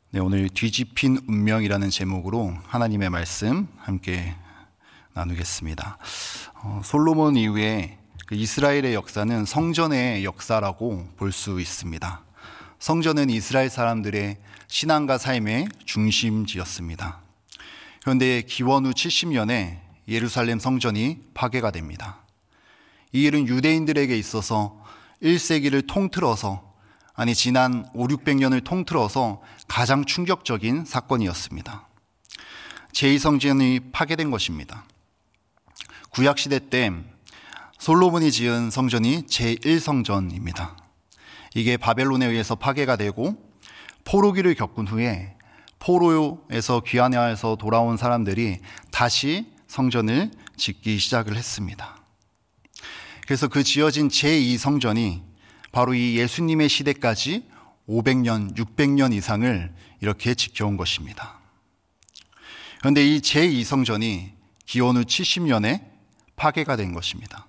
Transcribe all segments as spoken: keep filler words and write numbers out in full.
네, 오늘 뒤집힌 운명이라는 제목으로 하나님의 말씀 함께 나누겠습니다. 어, 솔로몬 이후에 그 이스라엘의 역사는 성전의 역사라고 볼 수 있습니다. 성전은 이스라엘 사람들의 신앙과 삶의 중심지였습니다. 그런데 기원 후 칠십 년에 예루살렘 성전이 파괴가 됩니다. 이 일은 유대인들에게 있어서 일 세기를 통틀어서 아니 지난 오륙백 년을 통틀어서 가장 충격적인 사건이었습니다. 제이 성전이 파괴된 것입니다. 구약시대 때 솔로몬이 지은 성전이 제일 성전입니다. 이게 바벨론에 의해서 파괴가 되고 포로기를 겪은 후에 포로에서 귀환해서 돌아온 사람들이 다시 성전을 짓기 시작을 했습니다. 그래서 그 지어진 제이 성전이 바로 이 예수님의 시대까지 오백 년, 육백 년 이상을 이렇게 지켜온 것입니다. 그런데 이 제이 성전이 기원 후 칠십 년에 파괴가 된 것입니다.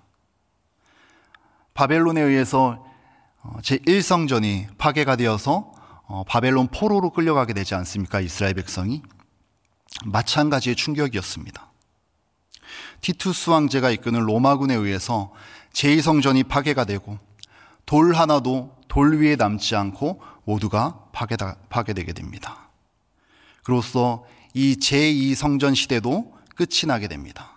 바벨론에 의해서 제일 성전이 파괴가 되어서 바벨론 포로로 끌려가게 되지 않습니까? 이스라엘 백성이. 마찬가지의 충격이었습니다. 티투스 황제가 이끄는 로마군에 의해서 제이 성전이 파괴가 되고 돌 하나도 돌 위에 남지 않고 모두가 파괴다, 파괴되게 됩니다. 그로써 이 제이 성전 시대도 끝이 나게 됩니다.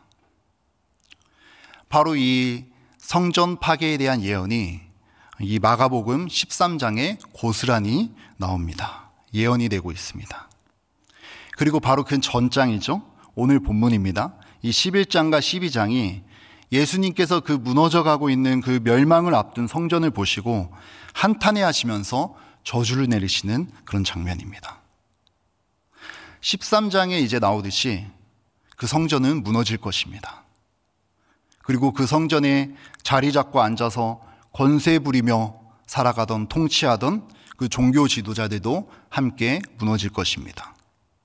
바로 이 성전 파괴에 대한 예언이 이 마가복음 십삼 장에 고스란히 나옵니다. 예언이 되고 있습니다. 그리고 바로 그 전장이죠. 오늘 본문입니다. 이 십일 장과 십이 장이 예수님께서 그 무너져가고 있는 그 멸망을 앞둔 성전을 보시고 한탄해하시면서 저주를 내리시는 그런 장면입니다. 십삼 장에 이제 나오듯이 그 성전은 무너질 것입니다. 그리고 그 성전에 자리 잡고 앉아서 권세 부리며 살아가던 통치하던 그 종교 지도자들도 함께 무너질 것입니다.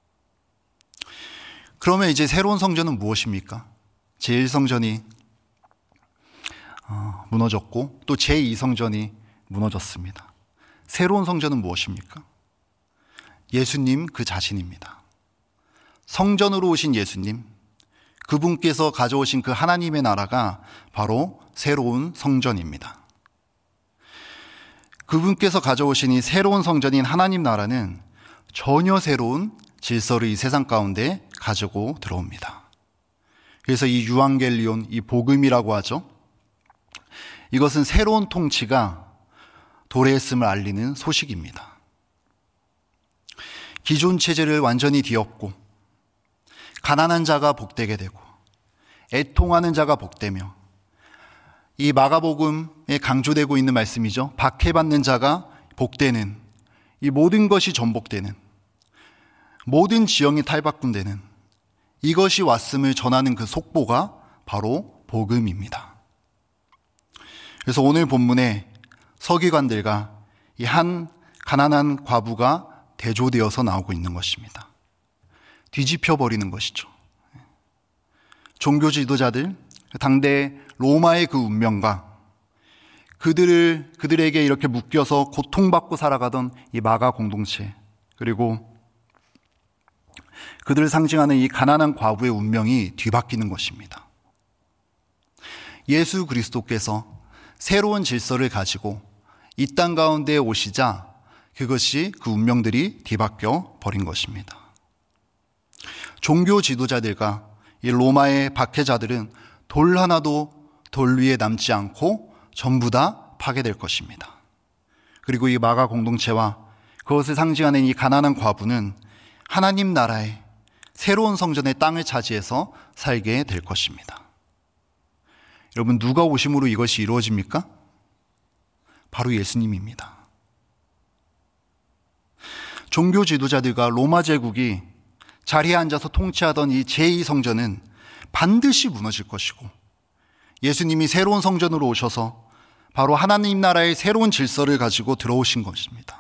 그러면 이제 새로운 성전은 무엇입니까? 제일 성전이 어, 무너졌고 또 제이 성전이 무너졌습니다. 새로운 성전은 무엇입니까? 예수님 그 자신입니다. 성전으로 오신 예수님, 그분께서 가져오신 그 하나님의 나라가 바로 새로운 성전입니다. 그분께서 가져오신 이 새로운 성전인 하나님 나라는 전혀 새로운 질서를 이 세상 가운데 가지고 들어옵니다. 그래서 이 유앙겔리온, 이 복음이라고 하죠. 이것은 새로운 통치가 도래했음을 알리는 소식입니다. 기존 체제를 완전히 뒤엎고 가난한 자가 복되게 되고 애통하는 자가 복되며 이 마가복음에 강조되고 있는 말씀이죠. 박해받는 자가 복되는, 이 모든 것이 전복되는, 모든 지형이 탈바꿈되는 이것이 왔음을 전하는 그 속보가 바로 복음입니다. 그래서 오늘 본문에 서기관들과 이 한 가난한 과부가 대조되어서 나오고 있는 것입니다. 뒤집혀 버리는 것이죠. 종교 지도자들, 당대 로마의 그 운명과 그들을, 그들에게 이렇게 묶여서 고통받고 살아가던 이 마가 공동체, 그리고 그들을 상징하는 이 가난한 과부의 운명이 뒤바뀌는 것입니다. 예수 그리스도께서 새로운 질서를 가지고 이 땅 가운데 오시자 그것이 그 운명들이 뒤바뀌어 버린 것입니다. 종교 지도자들과 이 로마의 박해자들은 돌 하나도 돌 위에 남지 않고 전부 다 파괴될 것입니다. 그리고 이 마가 공동체와 그것을 상징하는 이 가난한 과부는 하나님 나라의 새로운 성전의 땅을 차지해서 살게 될 것입니다. 여러분, 누가 오심으로 이것이 이루어집니까? 바로 예수님입니다. 종교 지도자들과 로마 제국이 자리에 앉아서 통치하던 이 제이 성전은 반드시 무너질 것이고 예수님이 새로운 성전으로 오셔서 바로 하나님 나라의 새로운 질서를 가지고 들어오신 것입니다.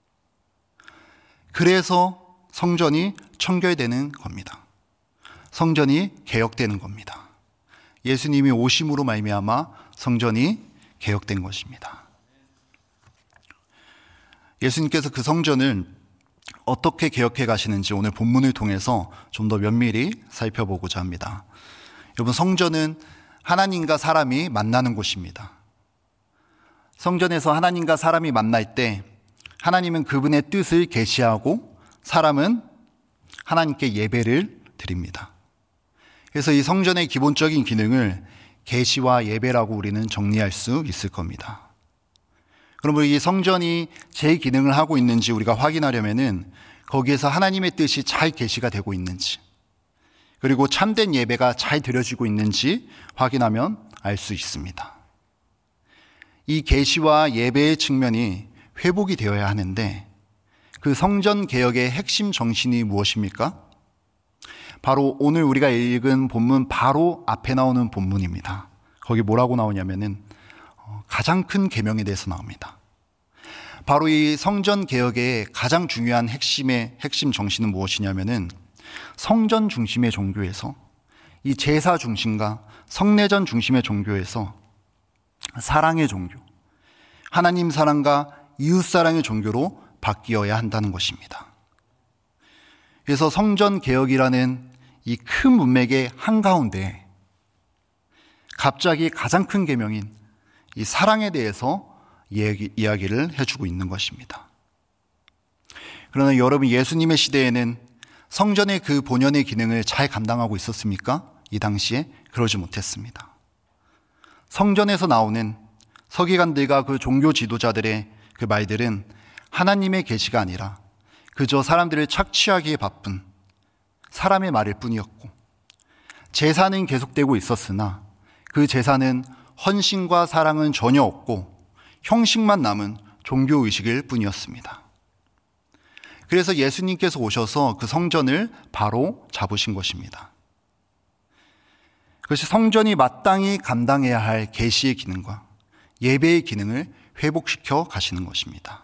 그래서 성전이 청결되는 겁니다. 성전이 개혁되는 겁니다. 예수님이 오심으로 말미암아 성전이 개혁된 것입니다. 예수님께서 그 성전을 어떻게 개혁해 가시는지 오늘 본문을 통해서 좀 더 면밀히 살펴보고자 합니다. 여러분, 성전은 하나님과 사람이 만나는 곳입니다. 성전에서 하나님과 사람이 만날 때 하나님은 그분의 뜻을 계시하고 사람은 하나님께 예배를 드립니다. 그래서 이 성전의 기본적인 기능을 계시와 예배라고 우리는 정리할 수 있을 겁니다. 그러면 이 성전이 제 기능을 하고 있는지 우리가 확인하려면은 거기에서 하나님의 뜻이 잘 계시가 되고 있는지, 그리고 참된 예배가 잘 드려지고 있는지 확인하면 알 수 있습니다. 이 계시와 예배의 측면이 회복이 되어야 하는데 그 성전 개혁의 핵심 정신이 무엇입니까? 바로 오늘 우리가 읽은 본문 바로 앞에 나오는 본문입니다. 거기 뭐라고 나오냐면은 가장 큰 계명에 대해서 나옵니다. 바로 이 성전 개혁의 가장 중요한 핵심의 핵심 정신은 무엇이냐면은 성전 중심의 종교에서, 이 제사 중심과 성례전 중심의 종교에서 사랑의 종교, 하나님 사랑과 이웃 사랑의 종교로 바뀌어야 한다는 것입니다. 그래서 성전 개혁이라는 이 큰 문맥의 한가운데 갑자기 가장 큰 계명인 이 사랑에 대해서 이야기, 이야기를 해주고 있는 것입니다. 그러나 여러분, 예수님의 시대에는 성전의 그 본연의 기능을 잘 감당하고 있었습니까? 이 당시에 그러지 못했습니다. 성전에서 나오는 서기관들과 그 종교 지도자들의 그 말들은 하나님의 계시가 아니라 그저 사람들을 착취하기에 바쁜 사람의 말일 뿐이었고, 제사는 계속되고 있었으나 그 제사는 헌신과 사랑은 전혀 없고 형식만 남은 종교의식일 뿐이었습니다. 그래서 예수님께서 오셔서 그 성전을 바로 잡으신 것입니다. 그것이 성전이 마땅히 감당해야 할 계시의 기능과 예배의 기능을 회복시켜 가시는 것입니다.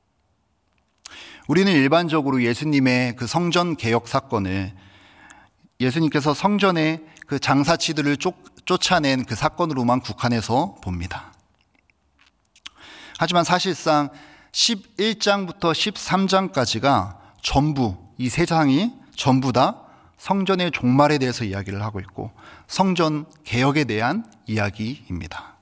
우리는 일반적으로 예수님의 그 성전 개혁 사건을 예수님께서 성전의 그 장사치들을 쫓, 쫓아낸 그 사건으로만 국한해서 봅니다. 하지만 사실상 십일 장부터 십삼 장까지가 전부, 이 세 장이 전부 다 성전의 종말에 대해서 이야기를 하고 있고 성전 개혁에 대한 이야기입니다.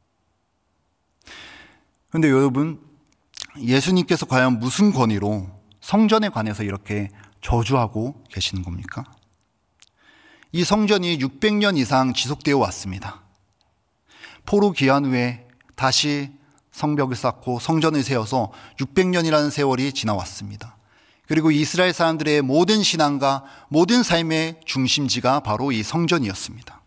그런데 여러분, 예수님께서 과연 무슨 권위로 성전에 관해서 이렇게 저주하고 계시는 겁니까? 이 성전이 육백 년 이상 지속되어 왔습니다. 포로 귀환 후에 다시 성벽을 쌓고 성전을 세워서 육백 년이라는 세월이 지나왔습니다. 그리고 이스라엘 사람들의 모든 신앙과 모든 삶의 중심지가 바로 이 성전이었습니다.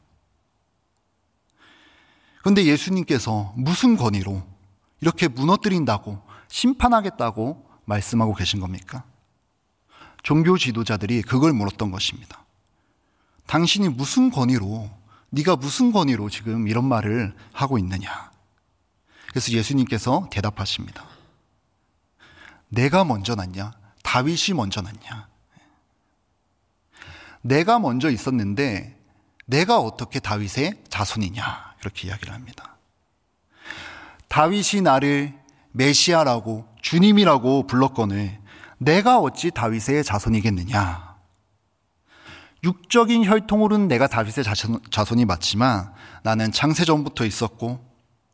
그런데 예수님께서 무슨 권위로 이렇게 무너뜨린다고, 심판하겠다고 말씀하고 계신 겁니까? 종교 지도자들이 그걸 물었던 것입니다. 당신이 무슨 권위로, 네가 무슨 권위로 지금 이런 말을 하고 있느냐? 그래서 예수님께서 대답하십니다. 내가 먼저 났냐? 다윗이 먼저 났냐? 내가 먼저 있었는데 내가 어떻게 다윗의 자손이냐? 이렇게 이야기를 합니다. 다윗이 나를 메시아라고, 주님이라고 불렀거늘 내가 어찌 다윗의 자손이겠느냐? 육적인 혈통으로는 내가 다윗의 자손, 자손이 맞지만 나는 창세전부터 있었고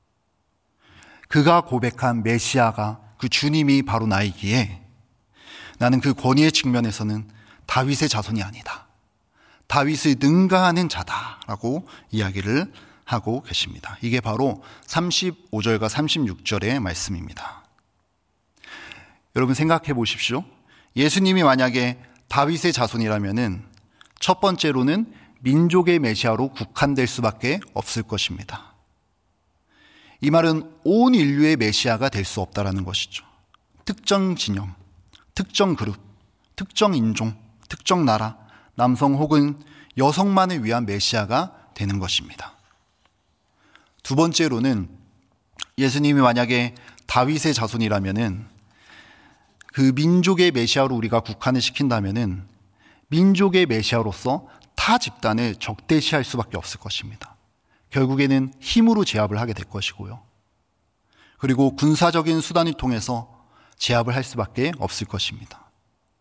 그가 고백한 메시아가, 그 주님이 바로 나이기에 나는 그 권위의 측면에서는 다윗의 자손이 아니다. 다윗을 능가하는 자다라고 이야기를 하고 계십니다. 이게 바로 삼십오 절과 삼십육 절의 말씀입니다. 여러분 생각해 보십시오. 예수님이 만약에 다윗의 자손이라면은 첫 번째로는 민족의 메시아로 국한될 수밖에 없을 것입니다. 이 말은 온 인류의 메시아가 될 수 없다라는 것이죠. 특정 진영, 특정 그룹, 특정 인종, 특정 나라, 남성 혹은 여성만을 위한 메시아가 되는 것입니다. 두 번째로는 예수님이 만약에 다윗의 자손이라면은 그 민족의 메시아로 우리가 국한을 시킨다면은 민족의 메시아로서 타 집단을 적대시할 수밖에 없을 것입니다. 결국에는 힘으로 제압을 하게 될 것이고요. 그리고 군사적인 수단을 통해서 제압을 할 수밖에 없을 것입니다.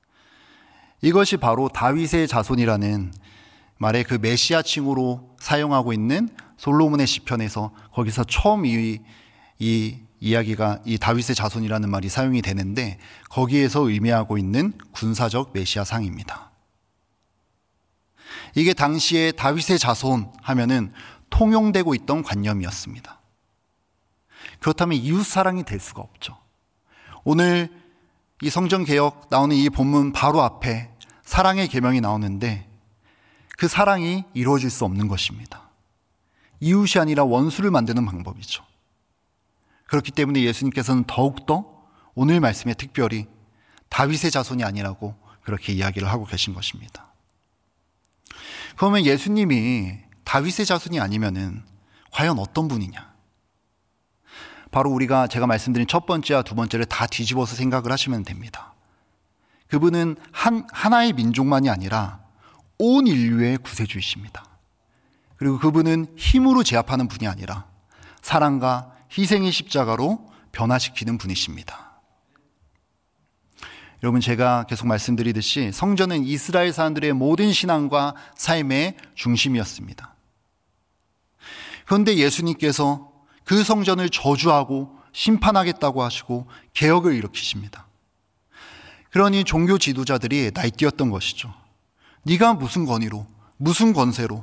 이것이 바로 다윗의 자손이라는 말의 그 메시아칭으로 사용하고 있는 솔로몬의 시편에서 거기서 처음 이, 이 이야기가 이 다윗의 자손이라는 말이 사용이 되는데 거기에서 의미하고 있는 군사적 메시아상입니다. 이게 당시에 다윗의 자손 하면은 통용되고 있던 관념이었습니다. 그렇다면 이웃사랑이 될 수가 없죠. 오늘 이 성전개혁 나오는 이 본문 바로 앞에 사랑의 계명이 나오는데 그 사랑이 이루어질 수 없는 것입니다. 이웃이 아니라 원수를 만드는 방법이죠. 그렇기 때문에 예수님께서는 더욱더 오늘 말씀에 특별히 다윗의 자손이 아니라고 그렇게 이야기를 하고 계신 것입니다. 그러면 예수님이 다윗의 자손이 아니면은 과연 어떤 분이냐? 바로 우리가 제가 말씀드린 첫 번째와 두 번째를 다 뒤집어서 생각을 하시면 됩니다. 그분은 한, 하나의 민족만이 아니라 온 인류의 구세주이십니다. 그리고 그분은 힘으로 제압하는 분이 아니라 사랑과 희생의 십자가로 변화시키는 분이십니다. 여러분, 제가 계속 말씀드리듯이 성전은 이스라엘 사람들의 모든 신앙과 삶의 중심이었습니다. 그런데 예수님께서 그 성전을 저주하고 심판하겠다고 하시고 개혁을 일으키십니다. 그러니 종교 지도자들이 날뛰었던 것이죠. 네가 무슨 권위로, 무슨 권세로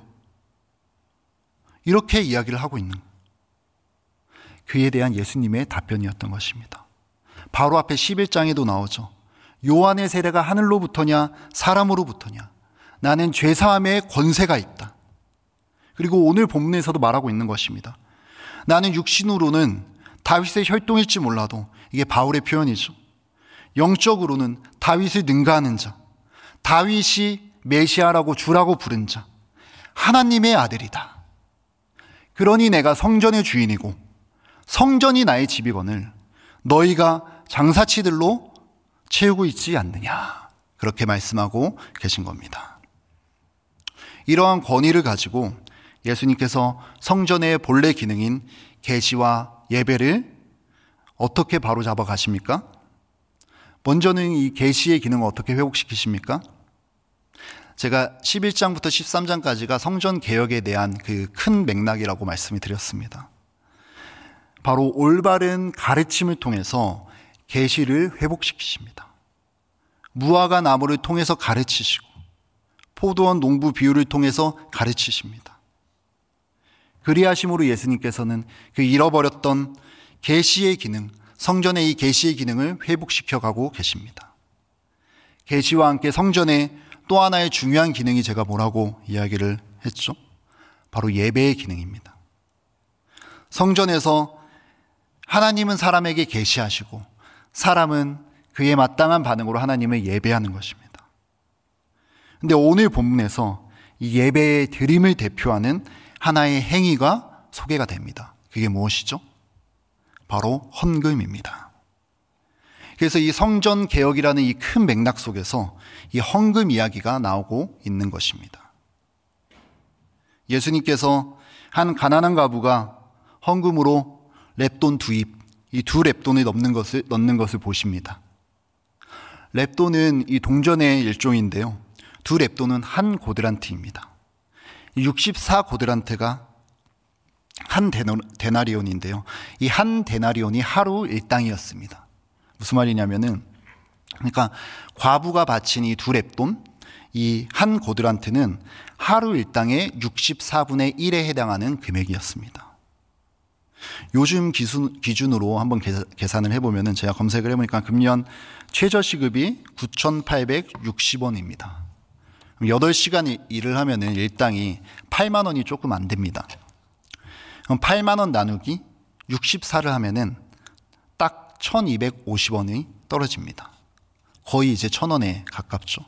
이렇게 이야기를 하고 있는 그에 대한 예수님의 답변이었던 것입니다. 바로 앞에 십일 장에도 나오죠. 요한의 세례가 하늘로부터냐 사람으로부터냐, 나는 죄사함의 권세가 있다. 그리고 오늘 본문에서도 말하고 있는 것입니다. 나는 육신으로는 다윗의 혈통일지 몰라도, 이게 바울의 표현이죠. 영적으로는 다윗을 능가하는 자, 다윗이 메시아라고 주라고 부른 자, 하나님의 아들이다. 그러니 내가 성전의 주인이고 성전이 나의 집이거늘 너희가 장사치들로 채우고 있지 않느냐, 그렇게 말씀하고 계신 겁니다. 이러한 권위를 가지고 예수님께서 성전의 본래 기능인 계시와 예배를 어떻게 바로잡아 가십니까? 먼저는 이 계시의 기능을 어떻게 회복시키십니까? 제가 십일 장부터 십삼 장까지가 성전 개혁에 대한 그 큰 맥락이라고 말씀을 드렸습니다. 바로 올바른 가르침을 통해서 계시를 회복시키십니다. 무화과 나무를 통해서 가르치시고 포도원 농부 비유를 통해서 가르치십니다. 그리하심으로 예수님께서는 그 잃어버렸던 계시의 기능, 성전의 이 계시의 기능을 회복시켜 가고 계십니다. 계시와 함께 성전의 또 하나의 중요한 기능이 제가 뭐라고 이야기를 했죠? 바로 예배의 기능입니다. 성전에서 하나님은 사람에게 계시하시고 사람은 그에 마땅한 반응으로 하나님을 예배하는 것입니다. 그런데 오늘 본문에서 이 예배의 드림을 대표하는 하나의 행위가 소개가 됩니다. 그게 무엇이죠? 바로 헌금입니다. 그래서 이 성전 개혁이라는 이 큰 맥락 속에서 이 헌금 이야기가 나오고 있는 것입니다. 예수님께서 한 가난한 과부가 헌금으로 렙돈 두 입, 이 두 렙돈을 넣는 것을, 넣는 것을 보십니다. 렙돈은 이 동전의 일종인데요. 두 렙돈은 한 고드란트입니다. 육십사 고드란트가 한 데나리온인데요. 이 한 데나리온이 하루 일당이었습니다. 무슨 말이냐면은, 그러니까 과부가 바친 이 두 렙돈, 이 한 고드란트는 하루 일당의 육십사분의 일에 해당하는 금액이었습니다. 요즘 기준, 기준으로 한번 계산을 해보면은, 제가 검색을 해보니까 금년 최저시급이 구천팔백육십 원입니다. 여덟 시간 일을 하면은 일당이 팔만 원이 조금 안 됩니다. 그럼 팔만 원 나누기 육십사를 하면은 딱 천이백오십 원이 떨어집니다. 거의 이제 천 원에 가깝죠.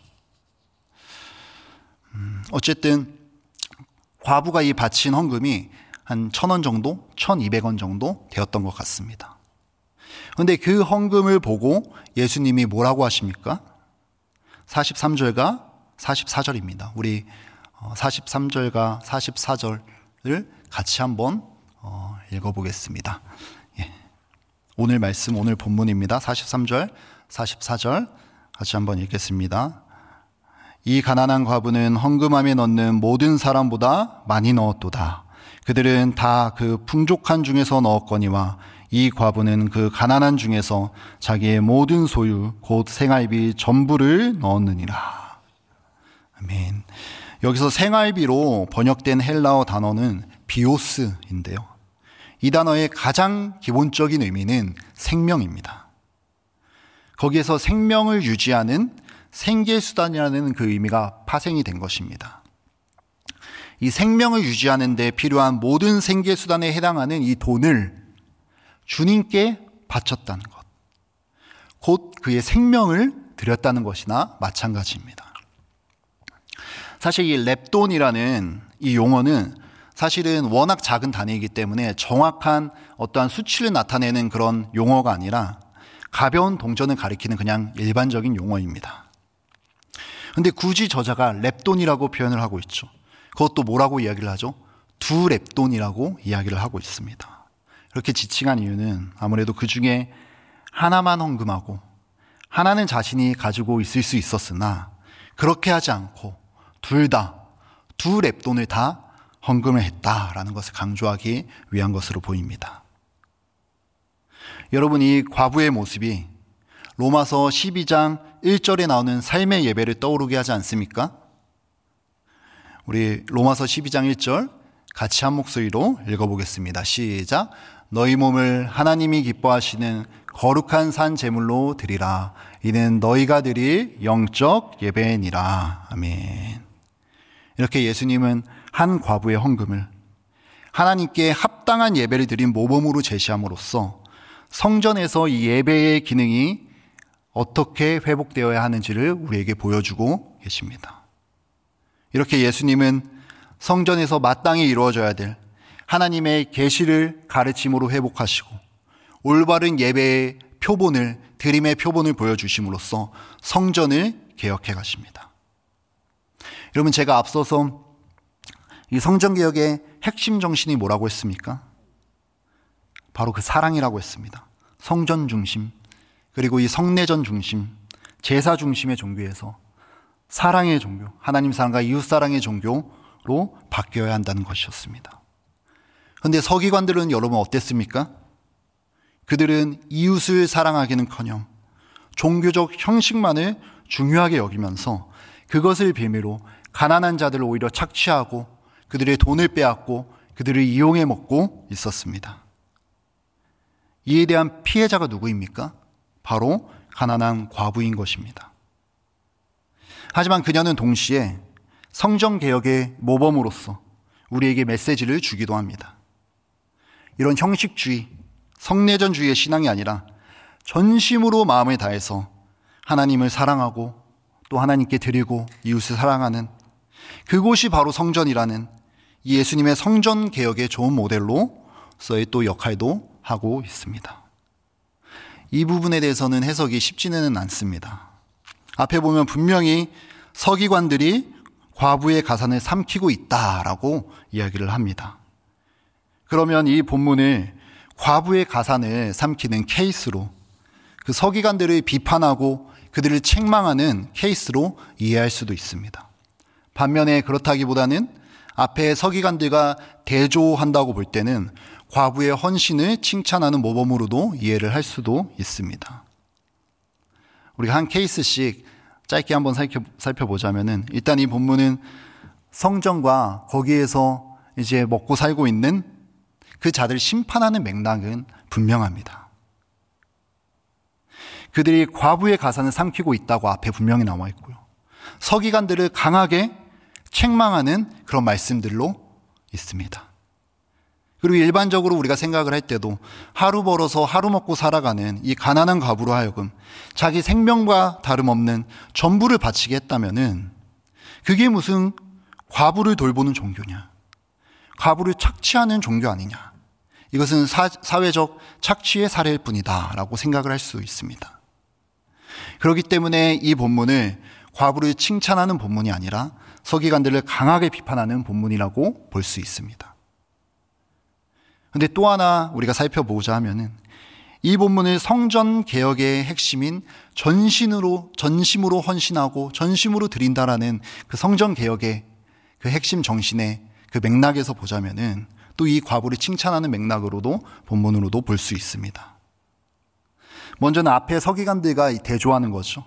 음, 어쨌든 과부가 이 바친 헌금이 한 천 원 정도, 천이백 원 정도 되었던 것 같습니다. 그런데 그 헌금을 보고 예수님이 뭐라고 하십니까? 사십삼 절과 사십사 절입니다. 우리 사십삼 절과 사십사 절을 같이 한번 읽어보겠습니다. 예. 오늘 말씀, 오늘 본문입니다. 사십삼 절, 사십사 절 같이 한번 읽겠습니다. 이 가난한 과부는 헌금함에 넣는 모든 사람보다 많이 넣었도다. 그들은 다 그 풍족한 중에서 넣었거니와 이 과부는 그 가난한 중에서 자기의 모든 소유 곧 생활비 전부를 넣었느니라. 아멘. 여기서 생활비로 번역된 헬라어 단어는 비오스인데요. 이 단어의 가장 기본적인 의미는 생명입니다. 거기에서 생명을 유지하는 생계수단이라는 그 의미가 파생이 된 것입니다. 이 생명을 유지하는 데 필요한 모든 생계수단에 해당하는 이 돈을 주님께 바쳤다는 것, 곧 그의 생명을 드렸다는 것이나 마찬가지입니다. 사실 이 렙돈이라는 이 용어는 사실은 워낙 작은 단위이기 때문에 정확한 어떠한 수치를 나타내는 그런 용어가 아니라 가벼운 동전을 가리키는 그냥 일반적인 용어입니다. 근데 굳이 저자가 렙돈이라고 표현을 하고 있죠. 그것도 뭐라고 이야기를 하죠? 두 렙돈이라고 이야기를 하고 있습니다. 그렇게 지칭한 이유는 아무래도 그 중에 하나만 헌금하고 하나는 자신이 가지고 있을 수 있었으나 그렇게 하지 않고 둘 다, 두 렙돈을 다 헌금을 했다라는 것을 강조하기 위한 것으로 보입니다. 여러분, 이 과부의 모습이 로마서 십이 장 일 절에 나오는 삶의 예배를 떠오르게 하지 않습니까? 우리 로마서 십이 장 일 절 같이 한 목소리로 읽어보겠습니다. 시작. 너희 몸을 하나님이 기뻐하시는 거룩한 산 제물로 드리라. 이는 너희가 드릴 영적 예배니라. 아멘. 이렇게 예수님은 한 과부의 헌금을 하나님께 합당한 예배를 드린 모범으로 제시함으로써 성전에서 이 예배의 기능이 어떻게 회복되어야 하는지를 우리에게 보여주고 계십니다. 이렇게 예수님은 성전에서 마땅히 이루어져야 될 하나님의 계시를 가르침으로 회복하시고 올바른 예배의 표본을, 드림의 표본을 보여주심으로써 성전을 개혁해 가십니다. 여러분, 제가 앞서서 이 성전개혁의 핵심 정신이 뭐라고 했습니까? 바로 그 사랑이라고 했습니다. 성전 중심, 그리고 이 성례전 중심, 제사 중심의 종교에서 사랑의 종교, 하나님 사랑과 이웃 사랑의 종교로 바뀌어야 한다는 것이었습니다. 그런데 서기관들은 여러분 어땠습니까? 그들은 이웃을 사랑하기는커녕 종교적 형식만을 중요하게 여기면서 그것을 비밀로 가난한 자들을 오히려 착취하고 그들의 돈을 빼앗고 그들을 이용해 먹고 있었습니다. 이에 대한 피해자가 누구입니까? 바로 가난한 과부인 것입니다. 하지만 그녀는 동시에 성전개혁의 모범으로서 우리에게 메시지를 주기도 합니다. 이런 형식주의, 성례전주의의 신앙이 아니라 전심으로 마음을 다해서 하나님을 사랑하고 또 하나님께 드리고 이웃을 사랑하는 그곳이 바로 성전이라는 이 예수님의 성전개혁의 좋은 모델로서의 또 역할도 하고 있습니다. 이 부분에 대해서는 해석이 쉽지는 않습니다. 앞에 보면 분명히 서기관들이 과부의 가산을 삼키고 있다라고 이야기를 합니다. 그러면 이 본문을 과부의 가산을 삼키는 케이스로, 그 서기관들을 비판하고 그들을 책망하는 케이스로 이해할 수도 있습니다. 반면에 그렇다기보다는 앞에 서기관들과 대조한다고 볼 때는 과부의 헌신을 칭찬하는 모범으로도 이해를 할 수도 있습니다. 우리가 한 케이스씩 짧게 한번 살펴보자면은, 일단 이 본문은 성전과 거기에서 이제 먹고 살고 있는 그 자들 심판하는 맥락은 분명합니다. 그들이 과부의 가산을 삼키고 있다고 앞에 분명히 나와 있고요. 서기관들을 강하게 책망하는 그런 말씀들로 있습니다. 그리고 일반적으로 우리가 생각을 할 때도 하루 벌어서 하루 먹고 살아가는 이 가난한 과부로 하여금 자기 생명과 다름없는 전부를 바치게 했다면은 그게 무슨 과부를 돌보는 종교냐, 과부를 착취하는 종교 아니냐, 이것은 사, 사회적 착취의 사례일 뿐이다 라고 생각을 할 수 있습니다. 그렇기 때문에 이 본문을 과부를 칭찬하는 본문이 아니라 서기관들을 강하게 비판하는 본문이라고 볼 수 있습니다. 그런데 또 하나 우리가 살펴보자 하면은 이 본문을 성전 개혁의 핵심인 전신으로, 전심으로 헌신하고 전심으로 드린다라는 그 성전 개혁의 그 핵심 정신의 그 맥락에서 보자면은 또 이 과부를 칭찬하는 맥락으로도 본문으로도 볼 수 있습니다. 먼저는 앞에 서기관들과 대조하는 거죠.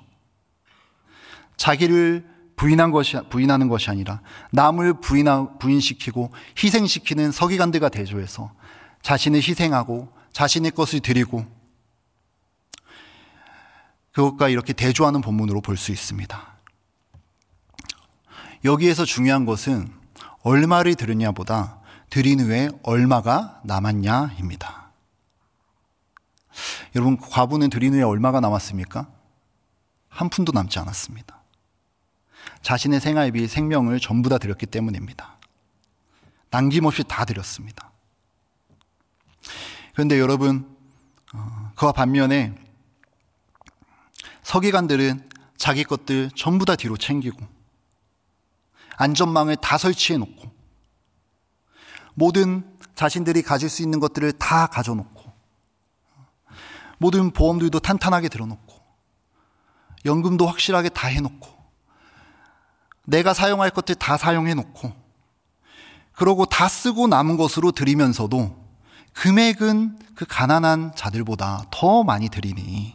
자기를 부인한 것이, 부인하는 것이 아니라 남을 부인하, 부인시키고 희생시키는 서기관들과 대조해서 자신을 희생하고 자신의 것을 드리고 그것과 이렇게 대조하는 본문으로 볼 수 있습니다. 여기에서 중요한 것은 얼마를 드렸냐보다 드린 후에 얼마가 남았냐입니다. 여러분, 과부는 드린 후에 얼마가 남았습니까? 한 푼도 남지 않았습니다. 자신의 생활비, 생명을 전부 다 드렸기 때문입니다. 남김없이 다 드렸습니다. 그런데 여러분, 그와 반면에 서기관들은 자기 것들 전부 다 뒤로 챙기고 안전망을 다 설치해 놓고 모든 자신들이 가질 수 있는 것들을 다 가져놓고 모든 보험들도 탄탄하게 들어놓고 연금도 확실하게 다 해놓고 내가 사용할 것들 다 사용해놓고 그러고 다 쓰고 남은 것으로 드리면서도 금액은 그 가난한 자들보다 더 많이 드리니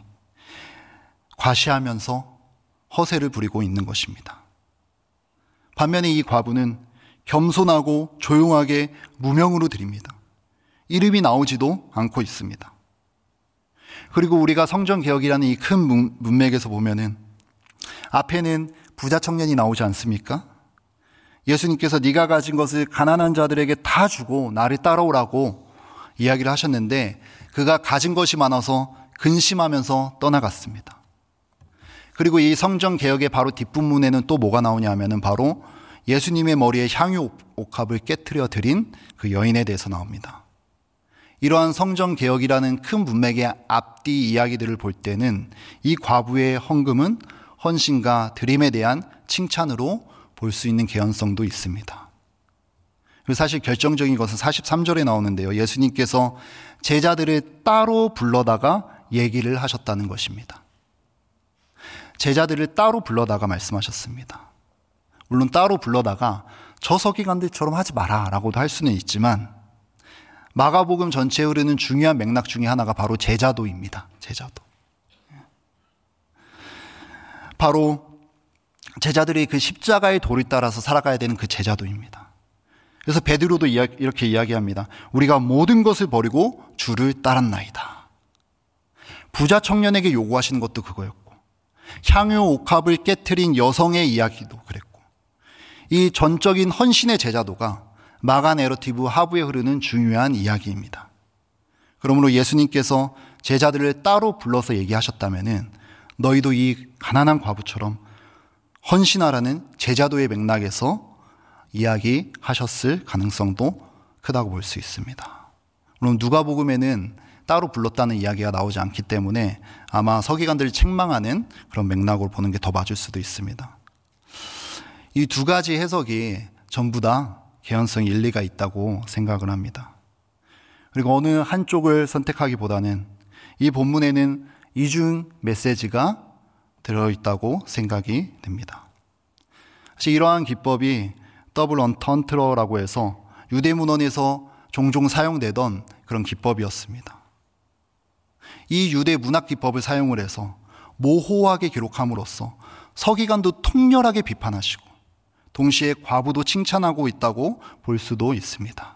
과시하면서 허세를 부리고 있는 것입니다. 반면에 이 과부는 겸손하고 조용하게 무명으로 드립니다. 이름이 나오지도 않고 있습니다. 그리고 우리가 성전개혁이라는 이 큰 문맥에서 보면은 앞에는 부자 청년이 나오지 않습니까? 예수님께서 네가 가진 것을 가난한 자들에게 다 주고 나를 따라오라고 이야기를 하셨는데 그가 가진 것이 많아서 근심하면서 떠나갔습니다. 그리고 이 성전개혁의 바로 뒷부분에는 또 뭐가 나오냐 하면은 바로 예수님의 머리에 향유 옥합을 깨트려 드린 그 여인에 대해서 나옵니다. 이러한 성전개혁이라는 큰 문맥의 앞뒤 이야기들을 볼 때는 이 과부의 헌금은 헌신과 드림에 대한 칭찬으로 볼 수 있는 개연성도 있습니다. 그리고 사실 결정적인 것은 사십삼 절에 나오는데요. 예수님께서 제자들을 따로 불러다가 얘기를 하셨다는 것입니다. 제자들을 따로 불러다가 말씀하셨습니다. 물론 따로 불러다가 저 서기관들처럼 하지 마라 라고도 할 수는 있지만 마가복음 전체에 흐르는 중요한 맥락 중에 하나가 바로 제자도입니다. 제자도. 바로 제자들이 그 십자가의 도를 따라서 살아가야 되는 그 제자도입니다. 그래서 베드로도 이렇게 이야기합니다. 우리가 모든 것을 버리고 주를 따랐나이다. 부자 청년에게 요구하시는 것도 그거였고 향유 옥합을 깨트린 여성의 이야기도 그랬고 이 전적인 헌신의 제자도가 마가 내러티브 하부에 흐르는 중요한 이야기입니다. 그러므로 예수님께서 제자들을 따로 불러서 얘기하셨다면은 너희도 이 가난한 과부처럼 헌신하라는 제자도의 맥락에서 이야기하셨을 가능성도 크다고 볼 수 있습니다. 물론 누가복음에는 따로 불렀다는 이야기가 나오지 않기 때문에 아마 서기관들을 책망하는 그런 맥락으로 보는 게 더 맞을 수도 있습니다. 이 두 가지 해석이 전부 다 개연성이 일리가 있다고 생각을 합니다. 그리고 어느 한쪽을 선택하기보다는 이 본문에는 이중 메시지가 들어있다고 생각이 됩니다. 사실 이러한 기법이 더블 언턴트러라고 해서 유대 문헌에서 종종 사용되던 그런 기법이었습니다. 이 유대 문학 기법을 사용을 해서 모호하게 기록함으로써 서기관도 통렬하게 비판하시고 동시에 과부도 칭찬하고 있다고 볼 수도 있습니다.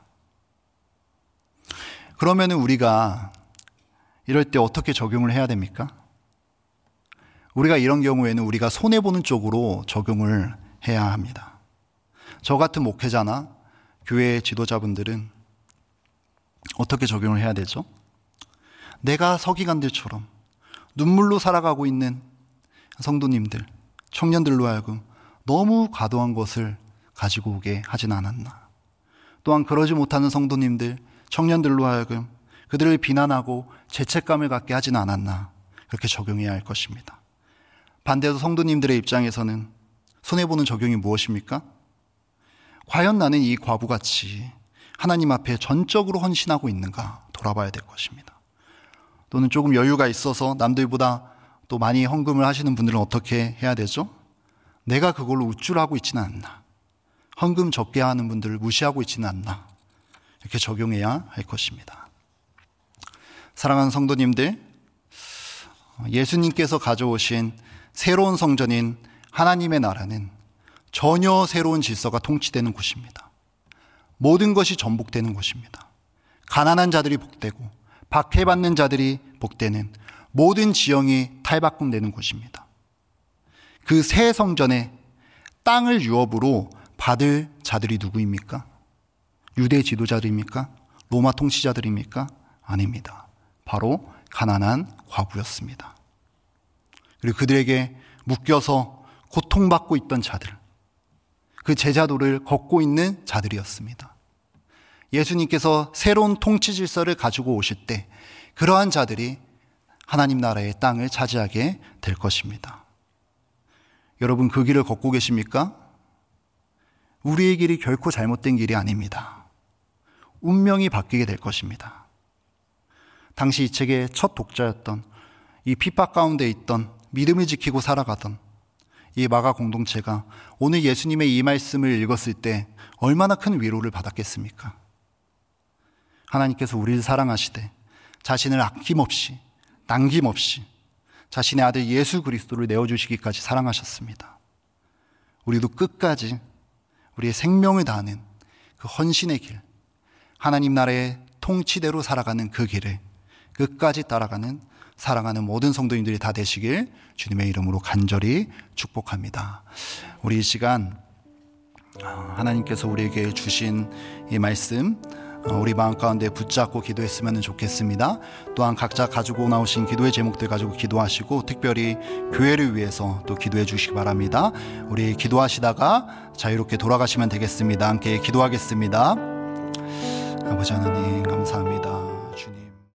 그러면 우리가 이럴 때 어떻게 적용을 해야 됩니까? 우리가 이런 경우에는 우리가 손해보는 쪽으로 적용을 해야 합니다. 저 같은 목회자나 교회 지도자분들은 어떻게 적용을 해야 되죠? 내가 서기관들처럼 눈물로 살아가고 있는 성도님들, 청년들로 하여금 너무 과도한 것을 가지고 오게 하진 않았나. 또한 그러지 못하는 성도님들, 청년들로 하여금 그들을 비난하고 죄책감을 갖게 하진 않았나. 그렇게 적용해야 할 것입니다. 반대로 성도님들의 입장에서는 손해보는 적용이 무엇입니까? 과연 나는 이 과부같이 하나님 앞에 전적으로 헌신하고 있는가 돌아봐야 될 것입니다. 또는 조금 여유가 있어서 남들보다 또 많이 헌금을 하시는 분들은 어떻게 해야 되죠? 내가 그걸로 우쭐하고 있지는 않나. 헌금 적게 하는 분들을 무시하고 있지는 않나. 이렇게 적용해야 할 것입니다. 사랑하는 성도님들, 예수님께서 가져오신 새로운 성전인 하나님의 나라는 전혀 새로운 질서가 통치되는 곳입니다. 모든 것이 전복되는 곳입니다. 가난한 자들이 복되고 박해받는 자들이 복되는 모든 지형이 탈바꿈되는 곳입니다. 그 새 성전에 땅을 유업으로 받을 자들이 누구입니까? 유대 지도자들입니까? 로마 통치자들입니까? 아닙니다. 바로 가난한 과부였습니다. 그리고 그들에게 묶여서 고통받고 있던 자들, 그 제자도를 걷고 있는 자들이었습니다. 예수님께서 새로운 통치 질서를 가지고 오실 때 그러한 자들이 하나님 나라의 땅을 차지하게 될 것입니다. 여러분, 그 길을 걷고 계십니까? 우리의 길이 결코 잘못된 길이 아닙니다. 운명이 바뀌게 될 것입니다. 당시 이 책의 첫 독자였던, 이 핍박 가운데 있던, 믿음을 지키고 살아가던 이 마가 공동체가 오늘 예수님의 이 말씀을 읽었을 때 얼마나 큰 위로를 받았겠습니까? 하나님께서 우리를 사랑하시되 자신을 아낌없이, 남김없이 자신의 아들 예수 그리스도를 내어주시기까지 사랑하셨습니다. 우리도 끝까지 우리의 생명을 다하는 그 헌신의 길, 하나님 나라의 통치대로 살아가는 그 길을 끝까지 따라가는 사랑하는 모든 성도님들이 다 되시길 주님의 이름으로 간절히 축복합니다. 우리 이 시간 하나님께서 우리에게 주신 이 말씀 우리 마음 가운데 붙잡고 기도했으면 좋겠습니다. 또한 각자 가지고 나오신 기도의 제목들 가지고 기도하시고 특별히 교회를 위해서 또 기도해 주시기 바랍니다. 우리 기도하시다가 자유롭게 돌아가시면 되겠습니다. 함께 기도하겠습니다. 아버지 하나님 감사합니다.